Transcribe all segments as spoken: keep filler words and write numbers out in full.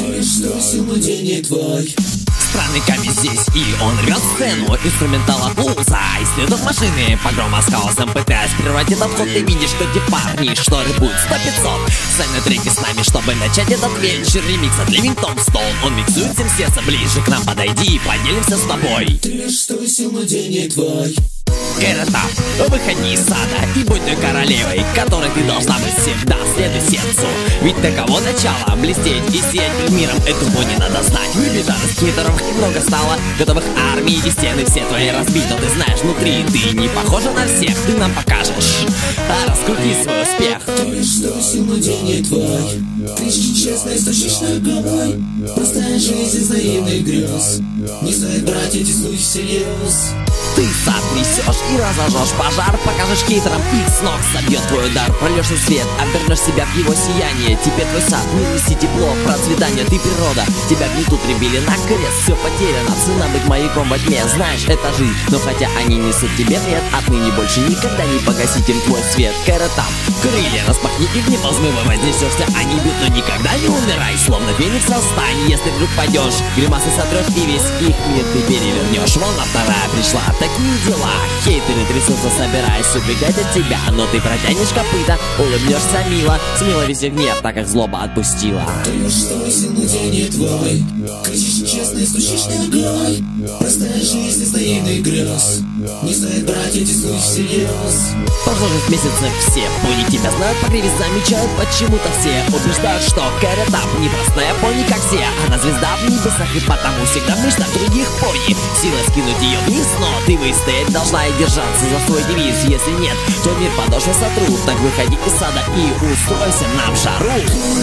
Ты что, сегодня не твой? Странный камень здесь, и он рвет сцену. Инструментал от блуза, исследует машины. Погрома с хаосом, пытаясь прервать этот ход. Ты видишь, что те парни, что рэпуют сто пятьсот. Сами треки с нами, чтобы начать этот вечер. Ремикс от Livington Stone. Он миксует всем сердце. Ближе к нам подойди, поделимся с тобой. Ты что, сегодня не твой? Кэротап, выходи из сада и будь той королевой, которой ты должна быть всегда. Следуй сердцу, ведь таково начало. Блестеть и сиять перед миром, эту боль не надо знать. Выбежал из хитеров, и много стало готовых армий, и стены все твои разбиты. Но ты знаешь, внутри ты не похожа на всех. Ты нам покажешь, а раскрути свой успех. Ты что, сегодня не твой? Ты честно стучишь ногой. Простая жизнь из наивных грез. Не стоит брать эти слухи всерьез. Ты сад несешь и разожжешь пожар. Покажешь хитрым, их с ног собьет твой удар. Прольешь свет, обернешь себя в его сияние. Теперь твой сад, неси тепло, процветание. Ты природа, тебя гнетут, прибили на крест. Все потеряно, цена быть маяком во тьме. Знаешь, это жизнь, но хотя они несут тебе вред, отныне больше никогда не погасить им твой свет. Кэротап, крылья распахни, и в небо взмыва вознесешься. Они бьют, но никогда не умирай. Словно феникс восстань, если вдруг падешь. Гримасы сотрешь, и весь их мир ты перевернешь. Волна вторая пришла. Такие дела, хейтеры трясутся, собираясь убегать от тебя. Но ты протянешь копыта, улыбнешься мило. Смело весь гнев, так как злоба отпустила. Ты что, сегодня не твой? Кричишь честно и стучишь ногой. Простая жизнь из наивных грез. Не стоит брать эти слухи всерьез. Прошло шесть месяцев, все пони тебя знают, по гриве замечают. Почему-то все убеждают, что Кэротап непростая пони, как все. Она звезда в небесах, и потому всегда в мечтах других пони. Сила скинуть ее вниз, но ты выстоять должна и держаться за свой девиз. Если нет, то мир подошвы сотрут. Так выходи из сада и устройся нам в жару.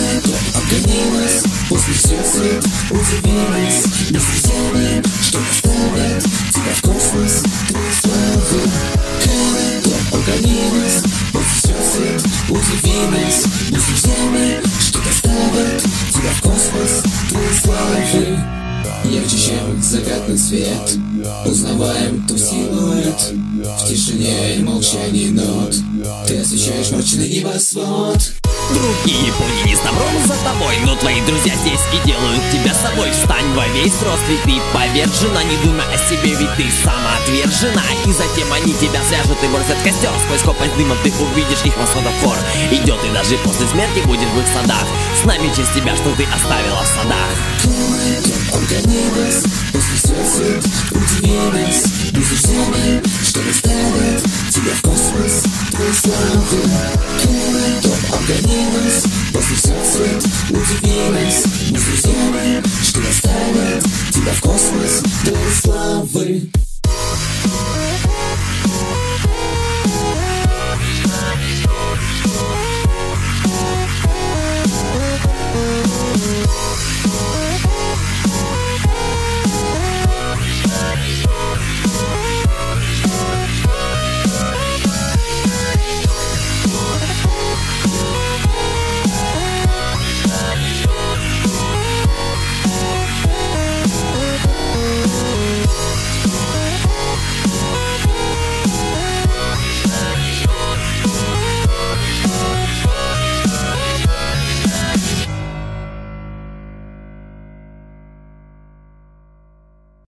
Обгони нас, после всех свет, удиви нас. Не друзьями, что доставят тебя в космос, твою славу. Кэротап, обгони нас, после всех свет, удиви нас. Не друзьями, что доставят тебя в космос, твою славу. Ярче, чем закатный свет, узнаваем твой силуэт. В тишине и молчании нот ты освещаешь мрачный небосвод. Другие пони не с добром за тобой, но твои друзья здесь и делают тебя собой. Встань во весь рост, ведь ты повержена. Не думай о себе, ведь ты самоотвержена. И затем они тебя свяжут и бросят в костер. Сквозь копоть дыма ты увидишь их восходов хор. Идет и даже после смерти будет в их садах. С нами через тебя, что ты оставила в садах. Обгони нас, после всех свет, удиви нас. Не друзьями, что доставят тебя в космос, твою славу. Кэротап, обгони нас, после всех свет, удиви нас.